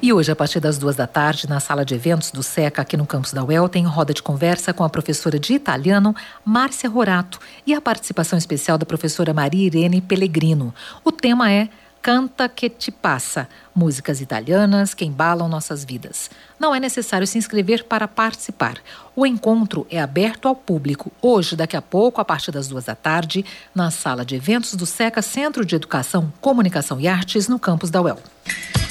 E hoje, a partir das 14h, na sala de eventos do SECA, aqui no campus da UEL, tem roda de conversa com a professora de italiano, Márcia Rorato, e a participação especial da professora Maria Irene Pellegrino. O tema é Canta que te passa, músicas italianas que embalam nossas vidas. Não é necessário se inscrever para participar. O encontro é aberto ao público, hoje, daqui a pouco, a partir das 14h, na sala de eventos do SECA, Centro de Educação, Comunicação e Artes, no campus da UEL.